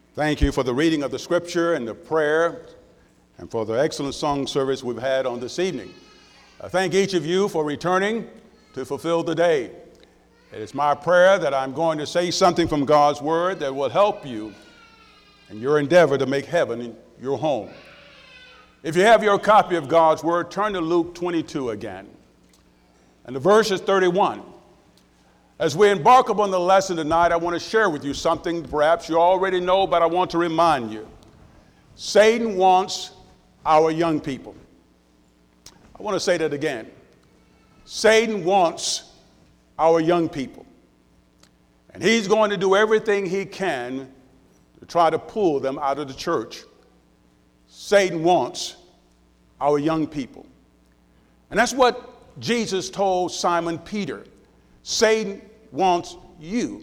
Thank you for the reading of the scripture and the prayer and for the excellent song service we've had on this evening. I thank each of you for returning to fulfill the day. It is my prayer that I'm going to say something from God's word that will help you in your endeavor to make heaven your home. If you have your copy of God's word, turn to Luke 22 again. And the verse is 31. As we embark upon the lesson tonight, I want to share with you something perhaps you already know, but I want to remind you. Satan wants our young people. I want to say that again. Satan wants our young people. And he's going to do everything he can to try to pull them out of the church. Satan wants our young people. And that's what Jesus told Simon Peter. Satan wants you.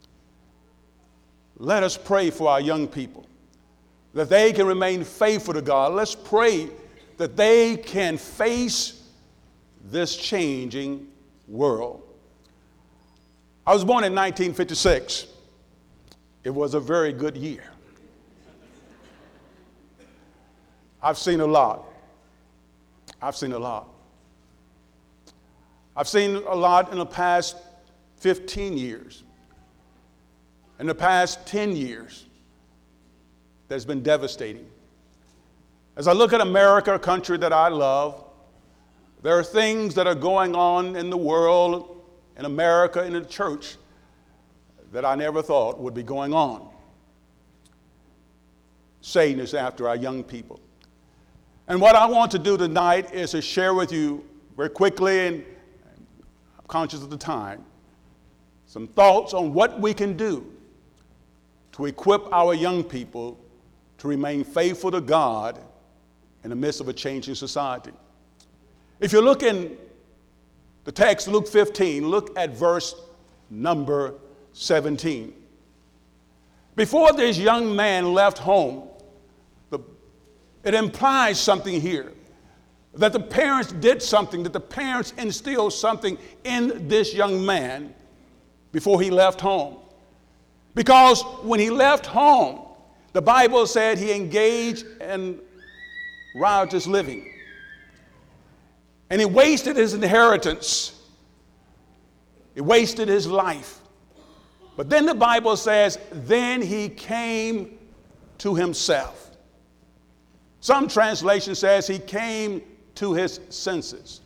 Let us pray for our young people, that they can remain faithful to God. Let's pray that they can face this changing world. I was born in 1956. It was a very good year. I've seen a lot. I've seen a lot in the past 15 years. In the past 10 years, that's been devastating. As I look at America, a country that I love, there are things that are going on in the world, in America, in the church, that I never thought would be going on. Satan is after our young people. And what I want to do tonight is to share with you very quickly, and I'm conscious of the time, some thoughts on what we can do to equip our young people to remain faithful to God in the midst of a changing society. If you look in the text, Luke 15, look at verse number 17. Before this young man left home, it implies something here, that the parents did something, that the parents instilled something in this young man before he left home. Because when he left home, the Bible said he engaged in riotous living. And he wasted his inheritance. He wasted his life. But then the Bible says, then he came to himself. Some translation says he came to his senses.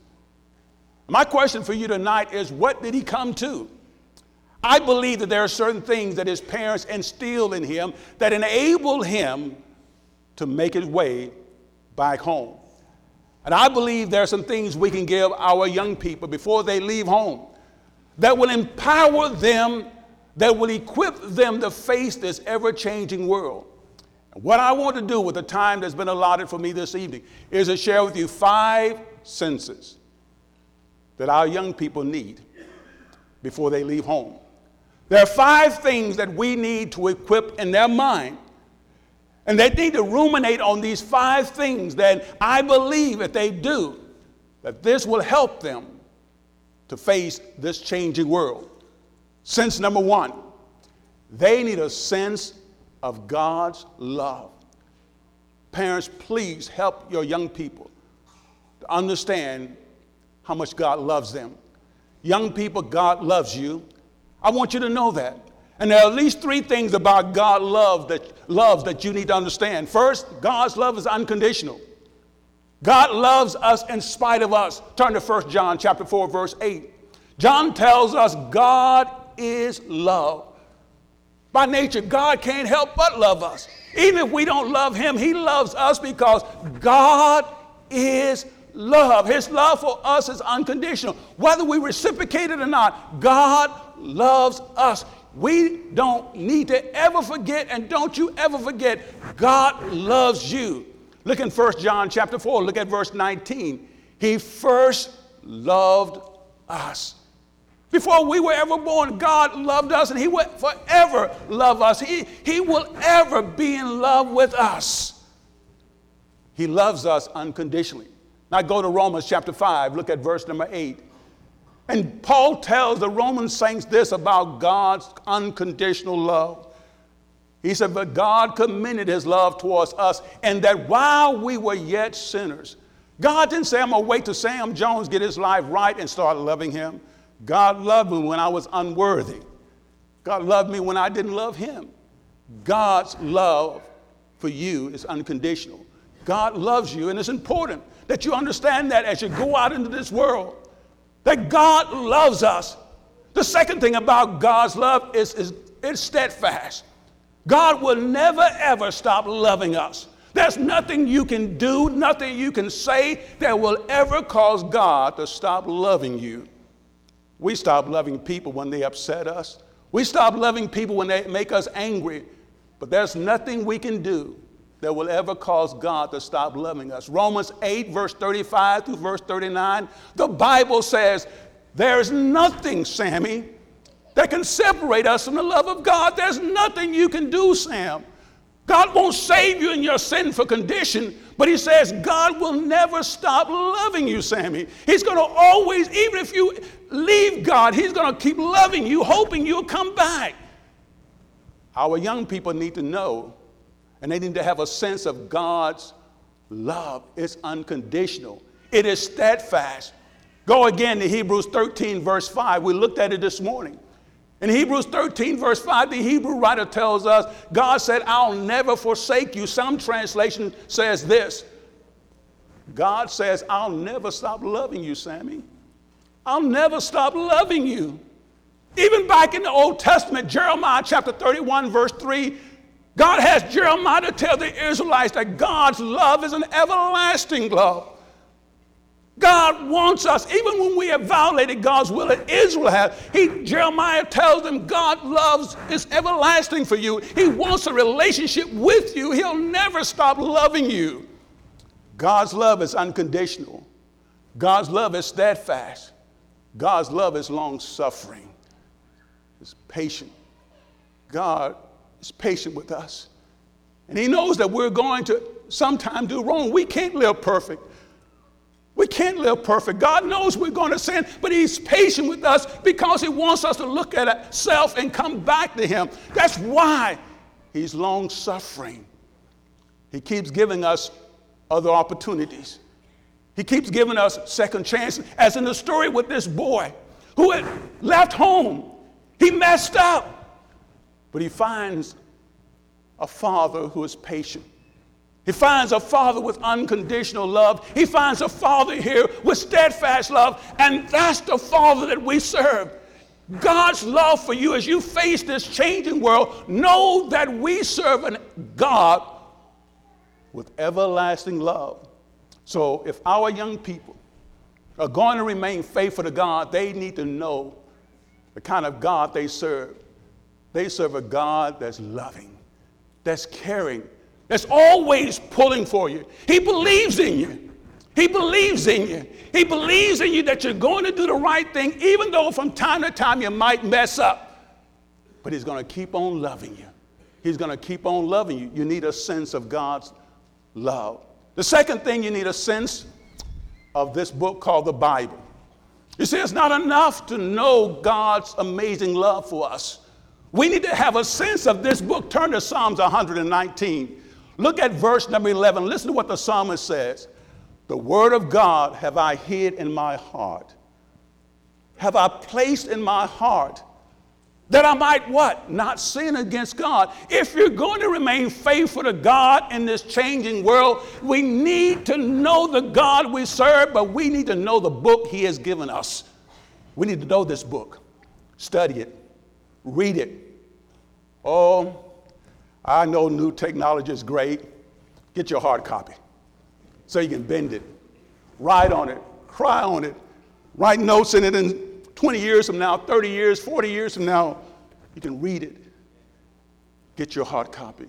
My question for you tonight is, what did he come to? I believe that there are certain things that his parents instilled in him that enable him to make his way back home. And I believe there are some things we can give our young people before they leave home that will empower them, that will equip them to face this ever-changing world. And what I want to do with the time that's been allotted for me this evening is to share with you 5 senses that our young people need before they leave home. There are 5 things that we need to equip in their mind. And they need to ruminate on these 5 things that I believe if they do, that this will help them to face this changing world. Sense number 1, they need a sense of God's love. Parents, please help your young people to understand how much God loves them. Young people, God loves you. I want you to know that. And there are at least 3 things about God's love that you need to understand. First, God's love is unconditional. God loves us in spite of us. Turn to 1 John chapter 4, verse 8. John tells us God is love. By nature, God can't help but love us. Even if we don't love him, he loves us because God is love. His love for us is unconditional. Whether we reciprocate it or not, God loves us. We don't need to ever forget, and don't you ever forget, God loves you. Look in 1 John chapter 4, look at verse 19. He first loved us. Before we were ever born, God loved us, and he will forever love us. He will ever be in love with us. He loves us unconditionally. Now go to Romans chapter 5, look at verse number 8. And Paul tells the Roman saints this about God's unconditional love. He said, but God commended his love towards us, and that while we were yet sinners, God didn't say, I'm going to wait till Sam Jones get his life right and start loving him. God loved me when I was unworthy. God loved me when I didn't love him. God's love for you is unconditional. God loves you, and it's important that you understand that as you go out into this world, that God loves us. The second thing about God's love is it's steadfast. God will never, ever stop loving us. There's nothing you can do, nothing you can say that will ever cause God to stop loving you. We stop loving people when they upset us. We stop loving people when they make us angry. But there's nothing we can do that will ever cause God to stop loving us. Romans 8, verse 35 through verse 39, the Bible says, there's nothing, Sammy, that can separate us from the love of God. There's nothing you can do, Sam. God won't save you in your sinful condition, but he says God will never stop loving you, Sammy. He's going to always, even if you leave God, he's going to keep loving you, hoping you'll come back. Our young people need to know, and they need to have a sense of God's love. It's unconditional. It is steadfast. Go again to Hebrews 13, verse 5. We looked at it this morning. In Hebrews 13, verse 5, the Hebrew writer tells us, God said, I'll never forsake you. Some translation says this. God says, I'll never stop loving you, Sammy. I'll never stop loving you. Even back in the Old Testament, Jeremiah chapter 31, verse 3, God has Jeremiah to tell the Israelites that God's love is an everlasting love. God wants us, even when we have violated God's will, and Israel has, Jeremiah tells them God loves is everlasting for you. He wants a relationship with you. He'll never stop loving you. God's love is unconditional. God's love is steadfast. God's love is long-suffering. It's patient. God is patient with us. And he knows that we're going to sometime do wrong. We can't live perfect. We can't live perfect. God knows we're going to sin, but he's patient with us because he wants us to look at ourselves and come back to him. That's why he's long-suffering. He keeps giving us other opportunities. He keeps giving us second chances, as in the story with this boy who had left home. He messed up, but he finds a father who is patient. He finds a father with unconditional love. He finds a father here with steadfast love, and that's the father that we serve. God's love for you as you face this changing world, know that we serve a God with everlasting love. So if our young people are going to remain faithful to God, they need to know the kind of God they serve. They serve a God that's loving, that's caring, that's always pulling for you. He believes in you. He believes in you. He believes in you that you're going to do the right thing, even though from time to time you might mess up. But he's going to keep on loving you. He's going to keep on loving you. You need a sense of God's love. The second thing, you need a sense of this book called the Bible. You see, it's not enough to know God's amazing love for us. We need to have a sense of this book. Turn to Psalms 119. Look at verse number 11. Listen to what the psalmist says. The word of God have I hid in my heart. Have I placed in my heart that I might what? Not sin against God. If you're going to remain faithful to God in this changing world, we need to know the God we serve, but we need to know the book he has given us. We need to know this book. Study it. Read it. Oh, I know new technology is great. Get your hard copy so you can bend it, write on it, cry on it, write notes in it, and 20 years from now, 30 years, 40 years from now, you can read it. Get your hard copy.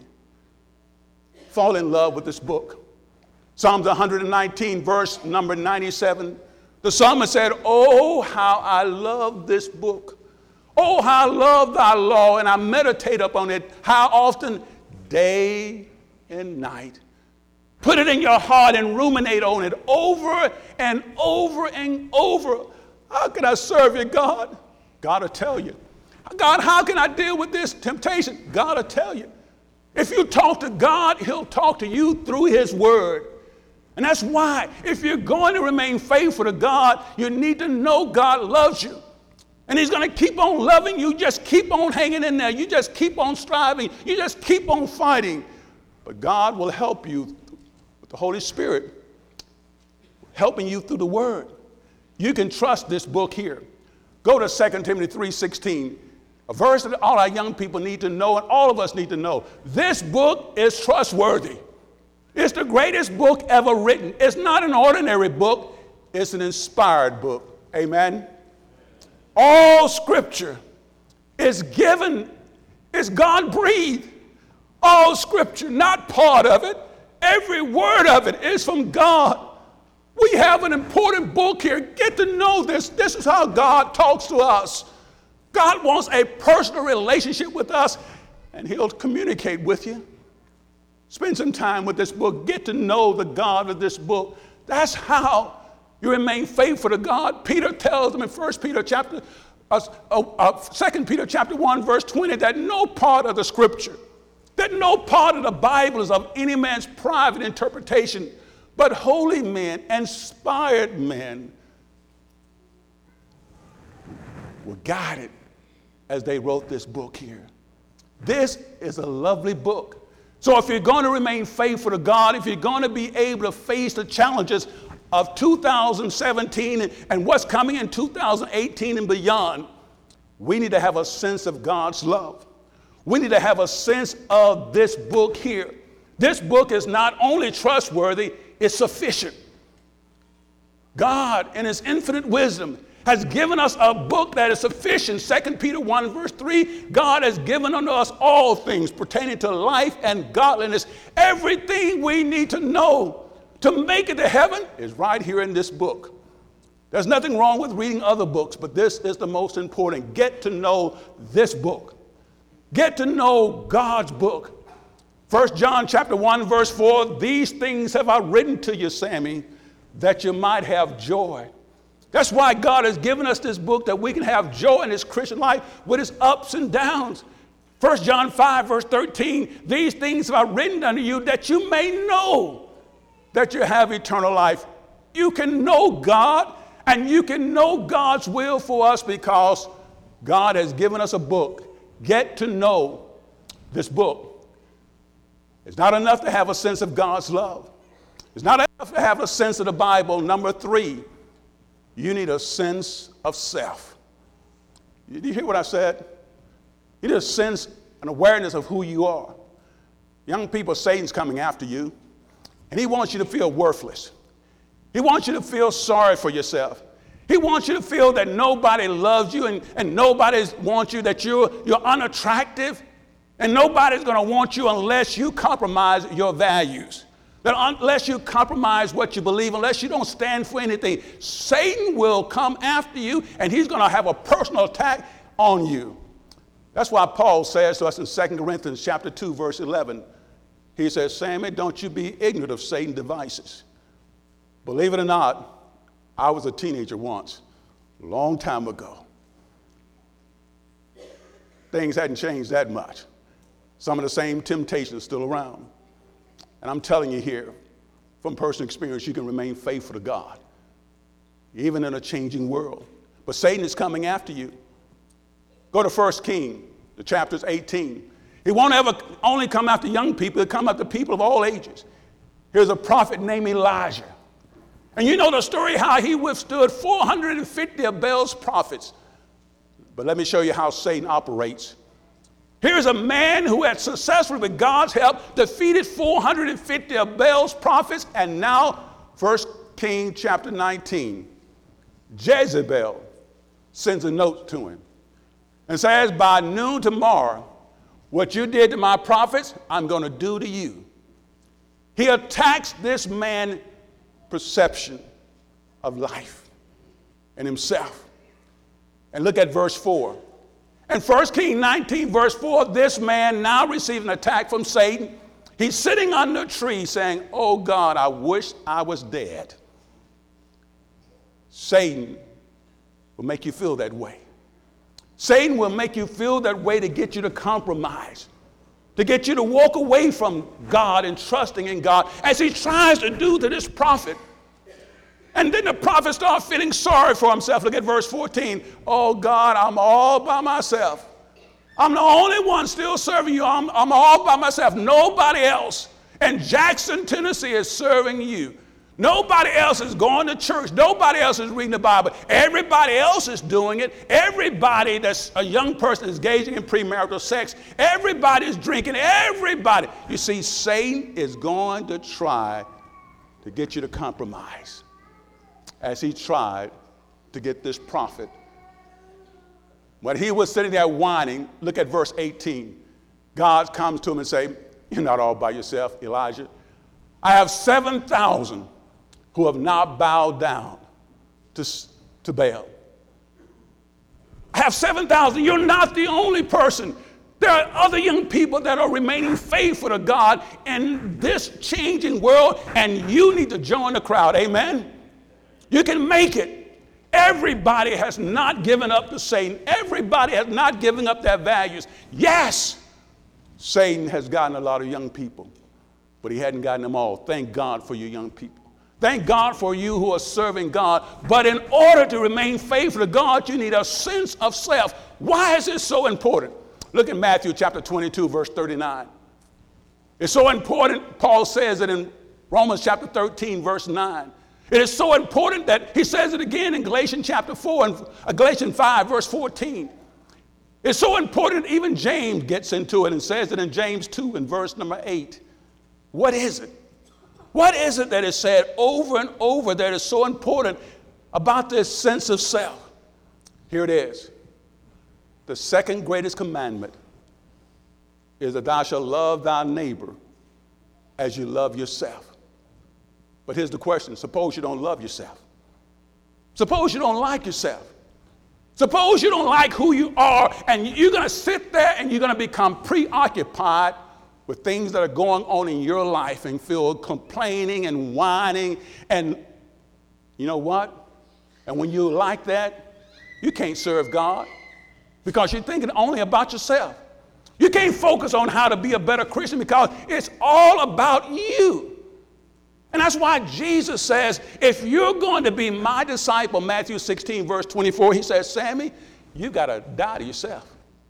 Fall in love with this book. Psalms 119, verse number 97. The psalmist said, oh, how I love this book. Oh, how I love thy law, and I meditate upon it. How often? Day and night. Put it in your heart and ruminate on it over and over and over. How can I serve you, God? God will tell you. God, how can I deal with this temptation? God will tell you. If you talk to God, he'll talk to you through his word. And that's why, if you're going to remain faithful to God, you need to know God loves you. And he's going to keep on loving you. Just keep on hanging in there. You just keep on striving. You just keep on fighting. But God will help you with the Holy Spirit, helping you through the word. You can trust this book here. Go to 2 Timothy 3:16, a verse that all our young people need to know and all of us need to know. This book is trustworthy. It's the greatest book ever written. It's not an ordinary book. It's an inspired book. Amen. All scripture is given, is God-breathed. All scripture, not part of it. Every word of it is from God. We have an important book here. Get to know this. This is how God talks to us. God wants a personal relationship with us, and he'll communicate with you. Spend some time with this book. Get to know the God of this book. That's how you remain faithful to God. Peter tells them in 2 Peter chapter 1, verse 20, that no part of the scripture, that no part of the Bible is of any man's private interpretation, but holy men, inspired men, were guided as they wrote this book here. This is a lovely book. So if you're going to remain faithful to God, if you're going to be able to face the challenges of 2017 and what's coming in 2018 and beyond, we need to have a sense of God's love. We need to have a sense of this book here. This book is not only trustworthy, it's sufficient. God, in his infinite wisdom, has given us a book that is sufficient. 2 Peter 1, verse 3, God has given unto us all things pertaining to life and godliness. Everything we need to know to make it to heaven is right here in this book. There's nothing wrong with reading other books, but this is the most important. Get to know this book. Get to know God's book. 1 John chapter 1, verse 4, these things have I written to you, Sammy, that you might have joy. That's why God has given us this book, that we can have joy in this Christian life with its ups and downs. 1 John 5, verse 13, these things have I written unto you that you may know that you have eternal life. You can know God, and you can know God's will for us because God has given us a book. Get to know this book. It's not enough to have a sense of God's love. It's not enough to have a sense of the Bible. Number 3, you need a sense of self. Did you hear what I said? You need a sense, an awareness of who you are. Young people, Satan's coming after you, and he wants you to feel worthless. He wants you to feel sorry for yourself. He wants you to feel that nobody loves you and nobody wants you, that you're unattractive, and nobody's going to want you unless you compromise your values. That unless you compromise what you believe, unless you don't stand for anything, Satan will come after you, and he's going to have a personal attack on you. That's why Paul says to us in 2 Corinthians chapter 2, verse 11, he says, Sammy, don't you be ignorant of Satan's devices. Believe it or not, I was a teenager once, a long time ago. Things hadn't changed that much. Some of the same temptations are still around. And I'm telling you here, from personal experience, you can remain faithful to God, even in a changing world. But Satan is coming after you. Go to 1 Kings, the chapters 18. He won't ever only come after young people, he'll come after people of all ages. Here's a prophet named Elijah. And you know the story how he withstood 450 of Baal's prophets. But let me show you how Satan operates. Here's a man who had successfully, with God's help, defeated 450 of Baal's prophets. And now, 1 Kings chapter 19, Jezebel sends a note to him and says, by noon tomorrow, what you did to my prophets, I'm going to do to you. He attacks this man's perception of life and himself. And look at verse 4. In 1 Kings 19, verse 4, this man now received an attack from Satan. He's sitting under a tree saying, oh God, I wish I was dead. Satan will make you feel that way. Satan will make you feel that way to get you to compromise. to get you to walk away from God and trusting in God, as he tries to do to this prophet. And then the prophet starts feeling sorry for himself. Look at verse 14. Oh God, I'm all by myself. I'm the only one still serving you. I'm all by myself. Nobody else in Jackson, Tennessee is serving you. Nobody else is going to church. Nobody else is reading the Bible. Everybody else is doing it. Everybody that's a young person is engaging in premarital sex. Everybody is drinking. Everybody. You see, Satan is going to try to get you to compromise, as he tried to get this prophet. When he was sitting there whining, look at verse 18. God comes to him and says, you're not all by yourself, Elijah. I have 7,000 who have not bowed down to Baal. I have 7,000. You're not the only person. There are other young people that are remaining faithful to God in this changing world, and you need to join the crowd. Amen? You can make it. Everybody has not given up to Satan. Everybody has not given up their values. Yes, Satan has gotten a lot of young people, but he hadn't gotten them all. Thank God for you young people. Thank God for you who are serving God. But in order to remain faithful to God, you need a sense of self. Why is this so important? Look at Matthew chapter 22, verse 39. It's so important, Paul says it in Romans chapter 13, verse 9. It is so important that he says it again in Galatians chapter 4 and Galatians 5, verse 14. It's so important, even James gets into it and says it in James 2 and verse number 8. What is it? What is it that is said over and over that is so important about this sense of self? Here it is. The second greatest commandment is that thou shalt love thy neighbor as you love yourself. But here's the question. Suppose you don't love yourself. Suppose you don't like yourself. Suppose you don't like who you are, and you're going to sit there and you're going to become preoccupied with things that are going on in your life and feel complaining and whining. And you know what? And when you like that, you can't serve God because you're thinking only about yourself. You can't focus on how to be a better Christian because it's all about you. And that's why Jesus says, if you're going to be my disciple, Matthew 16, verse 24, he says, Sammy, you got to die to yourself.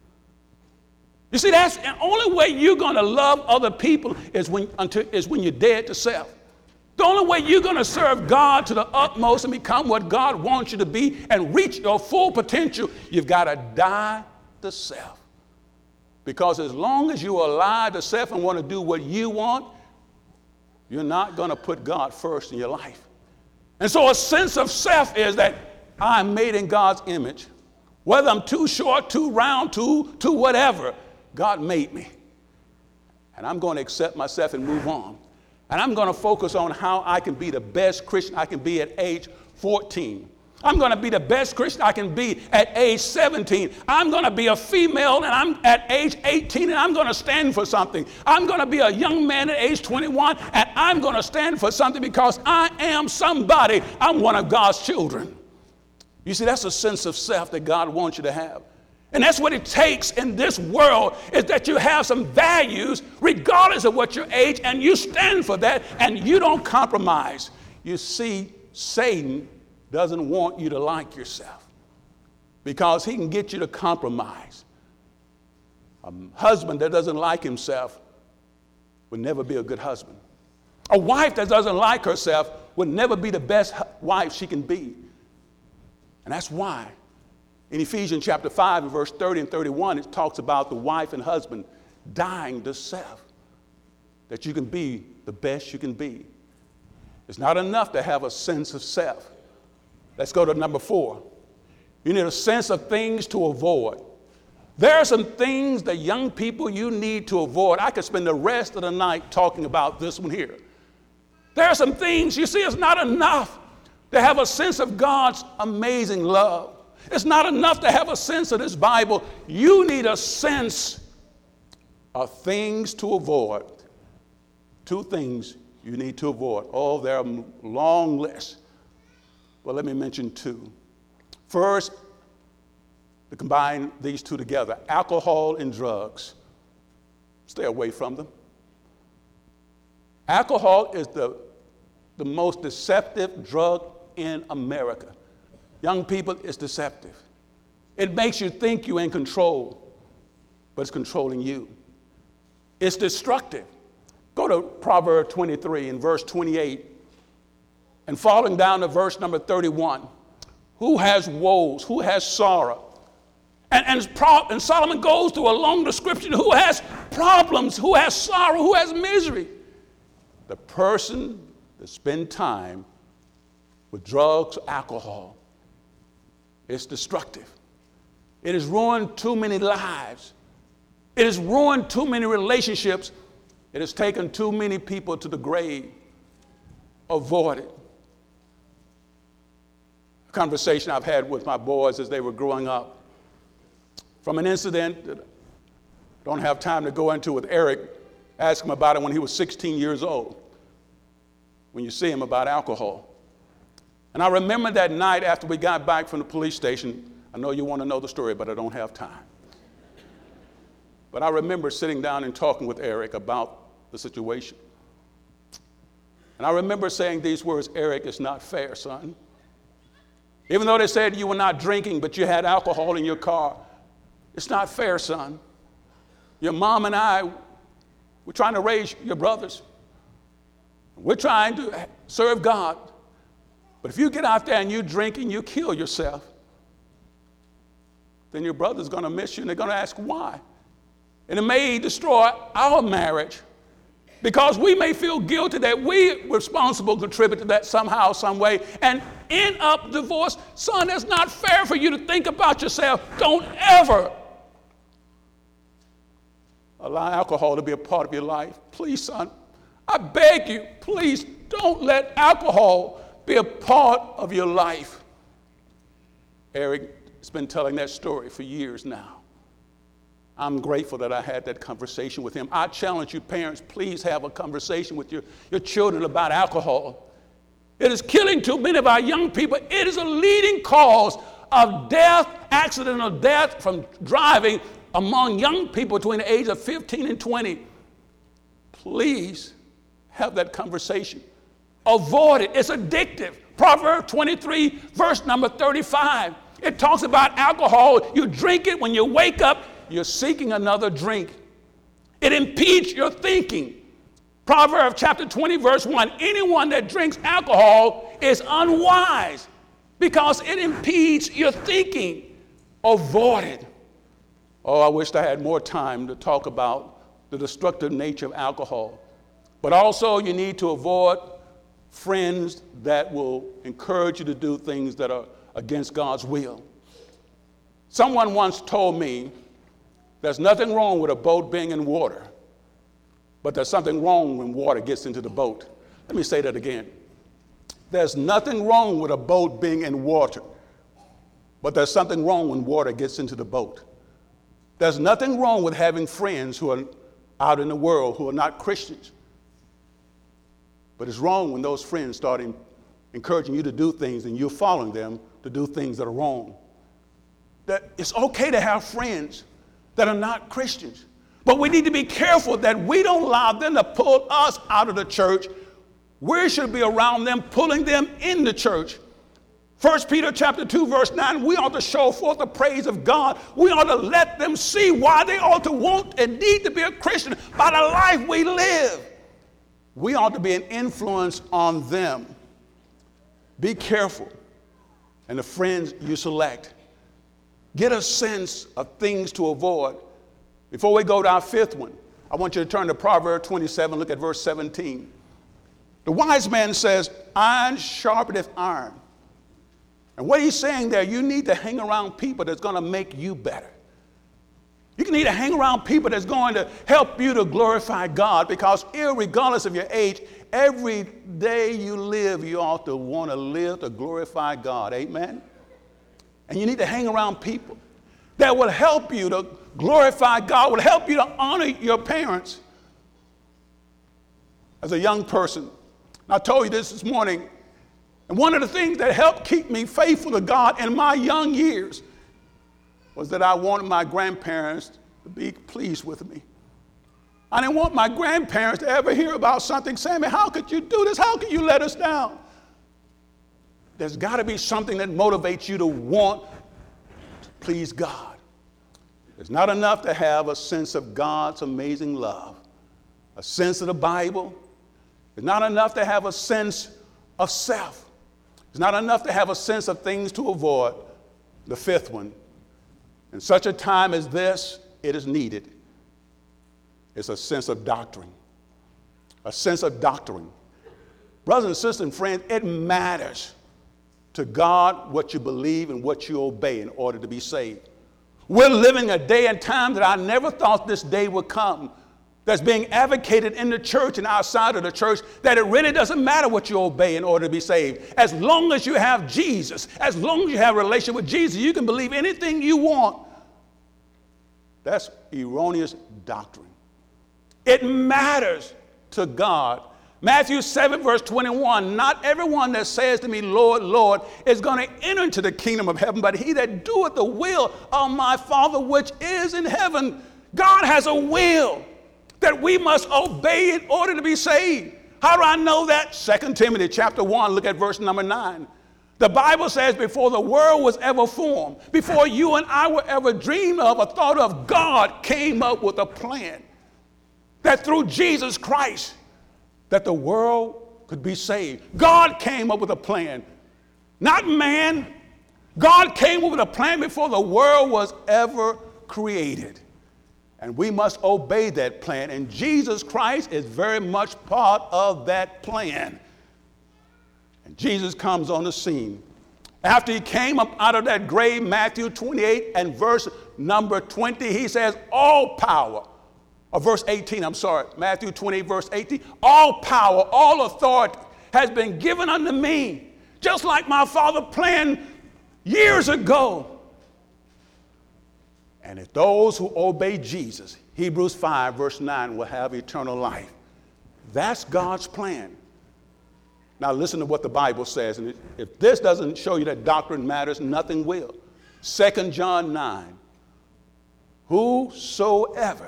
You see, that's the only way you're going to love other people is when you're dead to self. The only way you're going to serve God to the utmost and become what God wants you to be and reach your full potential, you've got to die to self. Because as long as you are alive to self and want to do what you want, you're not going to put God first in your life. And so a sense of self is that I'm made in God's image. Whether I'm too short, too round, too whatever, God made me. And I'm going to accept myself and move on. And I'm going to focus on how I can be the best Christian I can be at age 14. I'm going to be the best Christian I can be at age 17. I'm going to be a female and I'm at age 18 and I'm going to stand for something. I'm going to be a young man at age 21 and I'm going to stand for something because I am somebody. I'm one of God's children. You see, that's a sense of self that God wants you to have. And that's what it takes in this world, is that you have some values regardless of what your age, and you stand for that and you don't compromise. You see, Satan doesn't want you to like yourself because he can get you to compromise. A husband that doesn't like himself would never be a good husband. A wife that doesn't like herself would never be the best wife she can be. And that's why in Ephesians chapter 5 and verse 30 and 31, it talks about the wife and husband dying to self, that you can be the best you can be. It's not enough to have a sense of self. Let's go to number 4. You need a sense of things to avoid. There are some things that young people you need to avoid. I could spend the rest of the night talking about this one here. There are some things, you see, it's not enough to have a sense of God's amazing love. It's not enough to have a sense of this Bible. You need a sense of things to avoid. 2 things you need to avoid. Oh, there are a long list. Well, let me mention 2. First, to combine these 2 together, alcohol and drugs. Stay away from them. Alcohol is the most deceptive drug in America. Young people, it's deceptive. It makes you think you're in control, but it's controlling you. It's destructive. Go to Proverbs 23 and verse 28 and falling down to verse number 31. Who has woes? Who has sorrow? And Solomon goes through a long description. Who has problems? Who has sorrow? Who has misery? The person that spends time with drugs, alcohol. It's destructive. It has ruined too many lives. It has ruined too many relationships. It has taken too many people to the grave. Avoid it. A conversation I've had with my boys as they were growing up. From an incident that I don't have time to go into with Eric, asked him about it when he was 16 years old, when you see him about alcohol. And I remember that night after we got back from the police station. I know you want to know the story, but I don't have time. But I remember sitting down and talking with Eric about the situation. And I remember saying these words, Eric, it's not fair, son. Even though they said you were not drinking, but you had alcohol in your car, it's not fair, son. Your mom and I, we're trying to raise your brothers. We're trying to serve God. But if you get out there and you drink and you kill yourself, then your brother's going to miss you and they're going to ask why. And it may destroy our marriage because we may feel guilty that we were responsible to contribute to that somehow, some way, and end up divorced. Son, it's not fair for you to think about yourself. Don't ever allow alcohol to be a part of your life. Please, son, I beg you, please don't let alcohol be a part of your life. Eric has been telling that story for years now. I'm grateful that I had that conversation with him. I challenge you, parents, please have a conversation with your children about alcohol. It is killing too many of our young people. It is a leading cause of death, accidental death from driving among young people between the age of 15 and 20. Please have that conversation. Avoid it. It's addictive. Proverbs 23, verse number 35. It talks about alcohol. You drink it when you wake up, you're seeking another drink. It impedes your thinking. Proverbs chapter 20, verse 1. Anyone that drinks alcohol is unwise because it impedes your thinking. Avoid it. Oh, I wished I had more time to talk about the destructive nature of alcohol. But also you need to avoid friends that will encourage you to do things that are against God's will. Someone once told me there's nothing wrong with a boat being in water, but there's something wrong when water gets into the boat. Let me say that again. There's nothing wrong with a boat being in water, but there's something wrong when water gets into the boat. There's nothing wrong with having friends who are out in the world who are not Christians. But it's wrong when those friends start encouraging you to do things and you're following them to do things that are wrong. That it's okay to have friends that are not Christians. But we need to be careful that we don't allow them to pull us out of the church. We should be around them, pulling them in the church. 1 Peter chapter 2, verse 9, we ought to show forth the praise of God. We ought to let them see why they ought to want and need to be a Christian by the life we live. We ought to be an influence on them. Be careful. And the friends you select. Get a sense of things to avoid. Before we go to our fifth one, I want you to turn to Proverbs 27, look at verse 17. The wise man says, iron sharpeneth iron. And what he's saying there, you need to hang around people that's going to make you better. You need to hang around people that's going to help you to glorify God, because irregardless of your age, every day you live, you ought to want to live to glorify God. Amen? And you need to hang around people that will help you to glorify God, will help you to honor your parents. As a young person, I told you this morning, and one of the things that helped keep me faithful to God in my young years was that I wanted my grandparents to be pleased with me. I didn't want my grandparents to ever hear about something saying, "Man, how could you do this? How could you let us down?" There's got to be something that motivates you to want to please God. It's not enough to have a sense of God's amazing love, a sense of the Bible. It's not enough to have a sense of self. It's not enough to have a sense of things to avoid. The fifth one, in such a time as this, it is needed. It's a sense of doctrine. A sense of doctrine. Brothers and sisters and friends, it matters to God what you believe and what you obey in order to be saved. We're living a day and time that I never thought this day would come, that's being advocated in the church and outside of the church, that it really doesn't matter what you obey in order to be saved. As long as you have Jesus, as long as you have a relationship with Jesus, you can believe anything you want. That's erroneous doctrine. It matters to God. Matthew 7, verse 21, not everyone that says to me, "Lord, Lord," is going to enter into the kingdom of heaven, but he that doeth the will of my Father which is in heaven. God has a will that we must obey in order to be saved. How do I know that? 2 Timothy chapter 1, look at verse number 9. The Bible says, before the world was ever formed, before you and I were ever dreamed of or thought of, God came up with a plan that through Jesus Christ, that the world could be saved. God came up with a plan, not man. God came up with a plan before the world was ever created. And we must obey that plan. And Jesus Christ is very much part of that plan. And Jesus comes on the scene. After he came up out of that grave, Matthew 28 and verse number 20, he says, all power, or verse 18, I'm sorry, Matthew 28, verse 18, all power, all authority has been given unto me, just like my Father planned years ago. And if those who obey Jesus, Hebrews 5, verse 9, will have eternal life. That's God's plan. Now listen to what the Bible says. And if this doesn't show you that doctrine matters, nothing will. 2 John 9. Whosoever.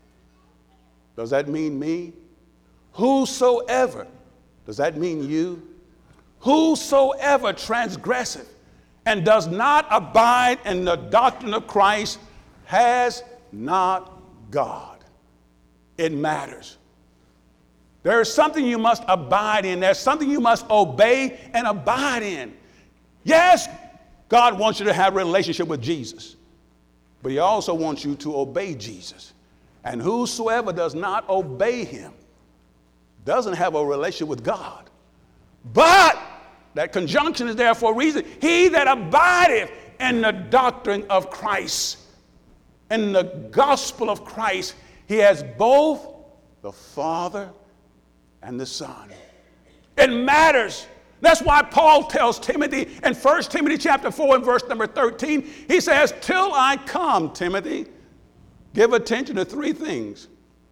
Does that mean me? Whosoever. Does that mean you? Whosoever transgresseth and does not abide in the doctrine of Christ has not God. It matters. There is something you must abide in. There's something you must obey and abide in. Yes, God wants you to have a relationship with Jesus, but he also wants you to obey Jesus. And whosoever does not obey him doesn't have a relationship with God. But that conjunction is there for a reason. He that abideth in the doctrine of Christ, in the gospel of Christ, he has both the Father and the Son. It matters. That's why Paul tells Timothy in 1 Timothy chapter 4 and verse number 13, he says, till I come, Timothy, give attention to three things: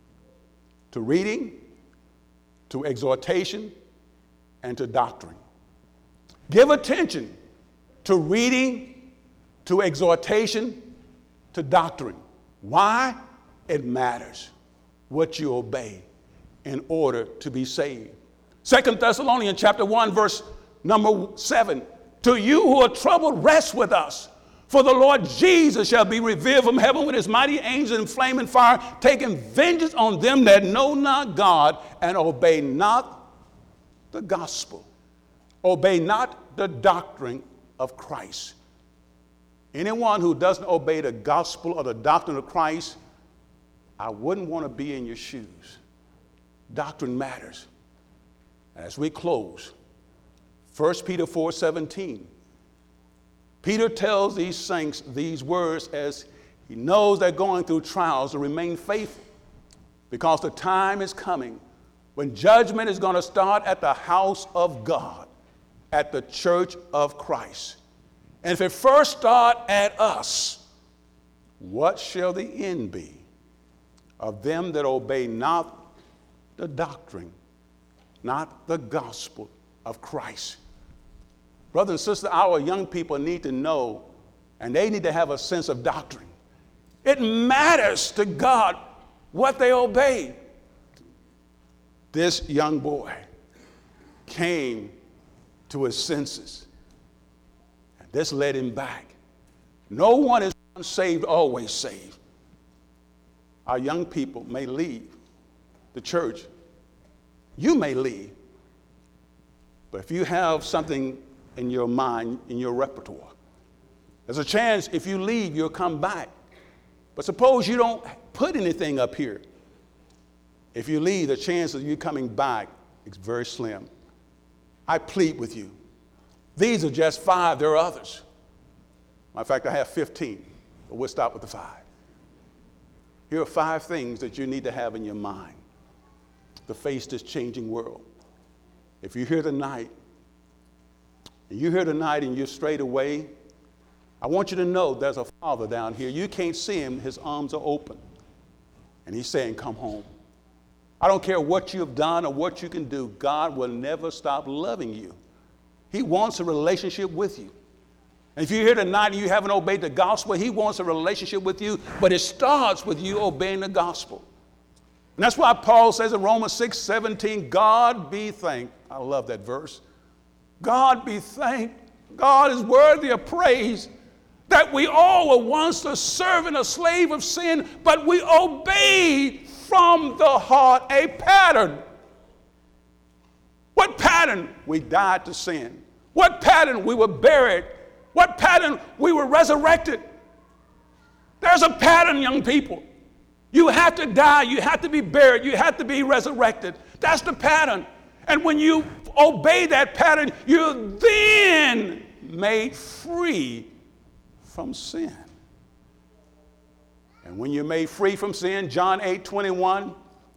to reading, to exhortation, and to doctrine. Give attention to reading, to exhortation, to doctrine. Why? It matters what you obey in order to be saved. 2 Thessalonians chapter 1, verse number 7. To you who are troubled, rest with us. For the Lord Jesus shall be revealed from heaven with his mighty angels in flaming fire, taking vengeance on them that know not God and obey not the gospel. Obey not the doctrine of Christ. Anyone who doesn't obey the gospel or the doctrine of Christ, I wouldn't want to be in your shoes. Doctrine matters. As we close, 1 Peter 4:17, Peter tells these saints these words as he knows they're going through trials to remain faithful, because the time is coming when judgment is going to start at the house of God, at the church of Christ. And if it first start at us, what shall the end be of them that obey not the doctrine, not the gospel of Christ? Brothers and sisters, our young people need to know, and they need to have a sense of doctrine. It matters to God what they obeyed. This young boy came to his senses. And this led him back. No one is unsaved, always saved. Our young people may leave the church. You may leave. But if you have something in your mind, in your repertoire, there's a chance if you leave, you'll come back. But suppose you don't put anything up here. If you leave, the chance of you coming back is very slim. I plead with you. These are just 5. There are others. Matter of fact, I have 15, but we'll stop with the 5. Here are 5 things that you need to have in your mind to face this changing world. If you're here tonight, and you're strayed away, I want you to know there's a Father down here. You can't see him. His arms are open. And he's saying, come home. I don't care what you have done or what you can do. God will never stop loving you. He wants a relationship with you. And if you're here tonight and you haven't obeyed the gospel, he wants a relationship with you, but it starts with you obeying the gospel. And that's why Paul says in Romans 6:17, God be thanked. I love that verse. God be thanked. God is worthy of praise that we all were once a servant, a slave of sin, but we obeyed from the heart a pattern. What pattern? We died to sin. What pattern? We were buried. What pattern? We were resurrected. There's a pattern, young people. You have to die. You have to be buried. You have to be resurrected. That's the pattern. And when you obey that pattern, you're then made free from sin. And when you're made free from sin, John 8:21,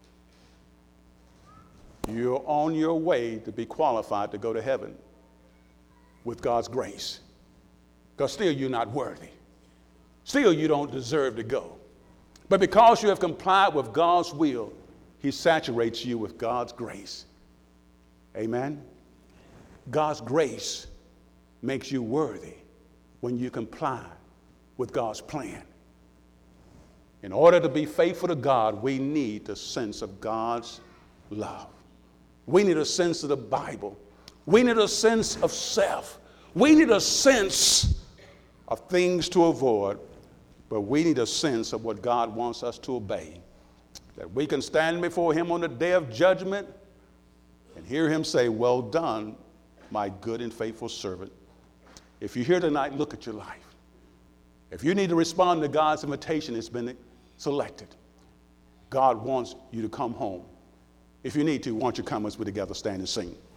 you're on your way to be qualified to go to heaven with God's grace. Because still you're not worthy. Still you don't deserve to go. But because you have complied with God's will, he saturates you with God's grace. Amen? God's grace makes you worthy when you comply with God's plan. In order to be faithful to God, we need the sense of God's love. We need a sense of the Bible. We need a sense of self. We need a sense of things to avoid, but we need a sense of what God wants us to obey, that we can stand before him on the day of judgment and hear him say, well done, my good and faithful servant. If you're here tonight, look at your life. If you need to respond to God's invitation, it's been selected. God wants you to come home. If you need to, why don't you come as we together stand and sing.